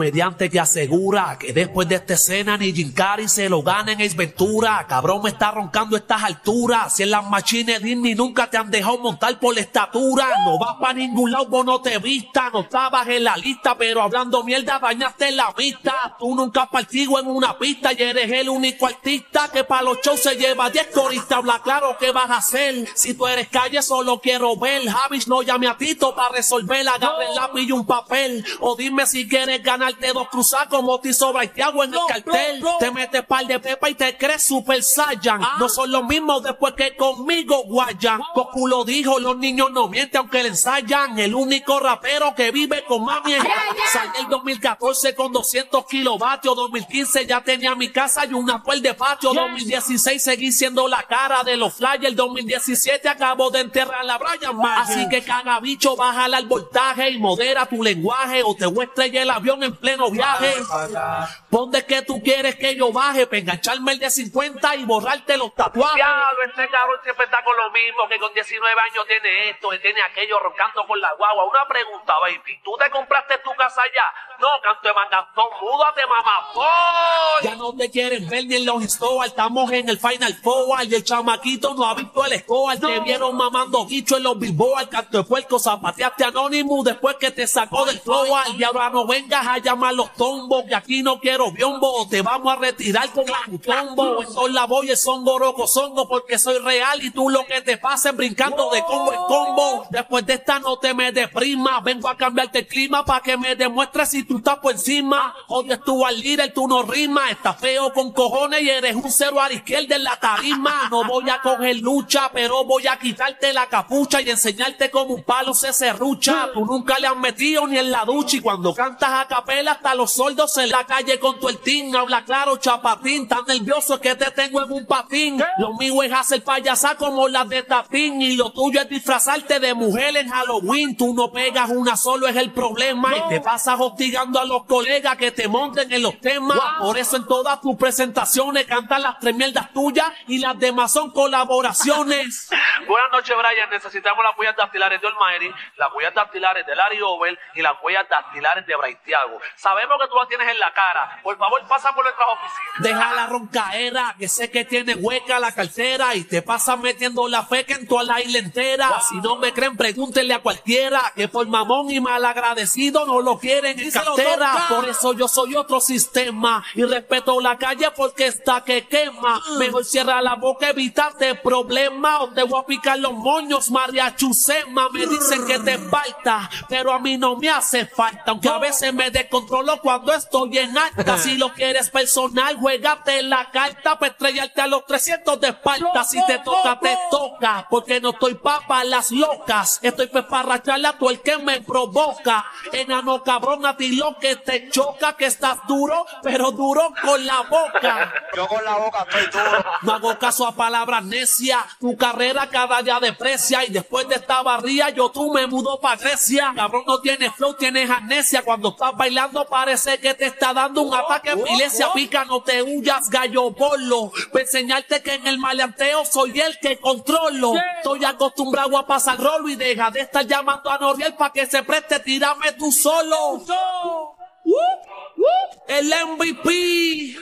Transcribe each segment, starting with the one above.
Mediante que asegura que después de esta escena ni Jim Carrey se lo gana en Ace Ventura. Cabrón, me está roncando estas alturas. Si en las machines Disney nunca te han dejado montar por la estatura. No vas pa' ningún lado, vos no te vistas. No estabas en la lista, pero hablando mierda dañaste la vista. Tú nunca has partido en una pista y eres el único artista que pa' los shows se lleva 10 coristas. Habla claro qué vas a hacer. Si tú eres calle, solo quiero ver. Javis, no llame a Tito para resolver. Agarre el lápiz y un papel. O dime si quieres ganarte dos cruzar como te sobra y te hago en el cartel. Te metes par de pepa y te crees Super Saiyan. No son los mismos después que conmigo guayan. Goku lo dijo, los niños no mienten aunque le ensayan. El único rapero que vive con mami es salí el 2014 con 200 kilovatios. 2015 ya tenía mi casa y una puerta de patio. 2016 seguí siendo la cara de los flyers. 2017 acabo de enterrar a Brian Mayer. Así que caga bicho, bájala el voltaje y modera tu lenguaje o te voy a estrellar el avión en pleno viaje. ¿Dónde que tú quieres que yo baje? Para engancharme el de 50 y borrarte los tatuajes. Diablo, este cabrón siempre está con lo mismo, que con 19 años tiene esto, que tiene aquello, roncando con la guagua. Una pregunta, baby, ¿tú te compraste tu casa allá? No, canto de mangazón, múdate, mamá. Ya no te quieren ver ni en los stores, estamos en el Final Four y el chamaquito no ha visto el score. Te vieron mamando bicho en los billboards, canto de puerco, zapateaste Anonymous después que te sacó del flow. Y ahora no vengas a llamar los tombos, que aquí no quiero biombo, te vamos a retirar con un tombo. Soy la boya, son goroco zongo, porque soy real y tú lo que te pases brincando de combo en combo. Después de esta no te me deprimas, vengo a cambiarte el clima para que me demuestres si tú estás por encima. Odias tú al líder, tú no rimas, estás feo con cojones y eres un cero a la izquierda en la tarima. No voy a coger lucha, pero voy a quitarte la capucha y enseñarte como un palo se serrucha. Tú nunca le has metido ni en la ducha y cuando cantas a capela hasta los sordos en la calle con tu el team. Habla claro, chapatín, tan nervioso es que te tengo en un patín. Lo mío es hacer payasa como las de Tapín y lo tuyo es disfrazarte de mujer en Halloween. Tú no pegas una solo, es el problema. Y te pasas hostigando a los colegas que te monten en los temas. Por eso en todas tus presentaciones cantan las tres mierdas tuyas y las demás son colaboraciones. Buenas noches, Brian. Necesitamos las huellas dactilares de Almighty, las huellas dactilares de Larry Over y las huellas dactilares de Braithiago. Sabemos que tú las tienes en la cara. Por favor, pasa por nuestras oficinas. Deja la roncaera, que sé que tiene hueca la cartera y te pasas metiendo la feca en toda la isla entera. Si no me creen, pregúntenle a cualquiera que por mamón y malagradecido no lo quieren en cartera. Por eso yo soy otro sistema y respeto la calle porque está que quema. Mejor cierra la boca, evítate problemas o te voy a picar los moños, María Chusema. Me dicen que te falta, pero a mí no me hace falta, aunque a veces me descontrolo cuando estoy en alta. Si lo quieres personal, juégate la carta para estrellarte a los 300 de espalda. Si te toca, te toca, porque no estoy pa' las locas. Estoy para racharle a todo el que me provoca. Enano cabrón, a ti lo que te choca, que estás duro, pero duro con la boca. Yo con la boca estoy duro. No hago caso a palabras necias, tu carrera cada día deprecia y después de esta barría yo tú me mudo pa' Grecia. Cabrón, no tienes flow, tienes amnesia. Cuando estás bailando parece que te está dando un ataque de epilepsia. Pica, no te huyas, gallo bolo. Para enseñarte que en el maleanteo soy el que controlo. Estoy acostumbrado a pasar rolo y deja de estar llamando a Noriel pa' que se preste, tírame tú solo. El MVP.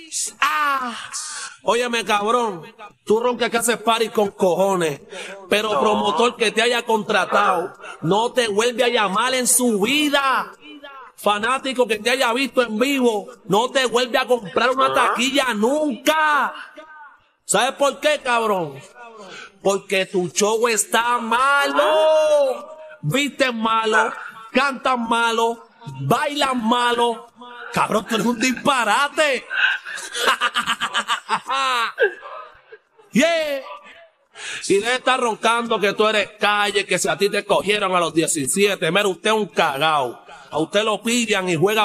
Óyeme, cabrón, tú roncas que haces party con cojones, pero promotor que te haya contratado no te vuelve a llamar en su vida. Fanático que te haya visto en vivo no te vuelve a comprar una taquilla nunca. ¿Sabes por qué, cabrón? Porque tu show está malo. Viste malo, cantas malo, bailas malo. Cabrón, tú eres un disparate. Yeah. Y deja de estar roncando que tú eres calle, que si a ti te cogieron a los 17, mira, usted es un cagao. A usted lo pillan y juega